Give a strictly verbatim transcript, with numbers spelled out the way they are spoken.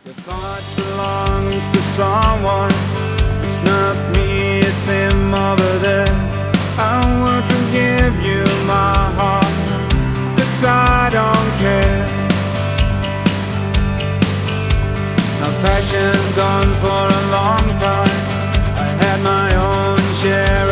Your thoughts belongs to someone. It's not me, it's him over there. I would forgive you my heart, 'cause I don't care. My passion's gone for a long time. I had my own share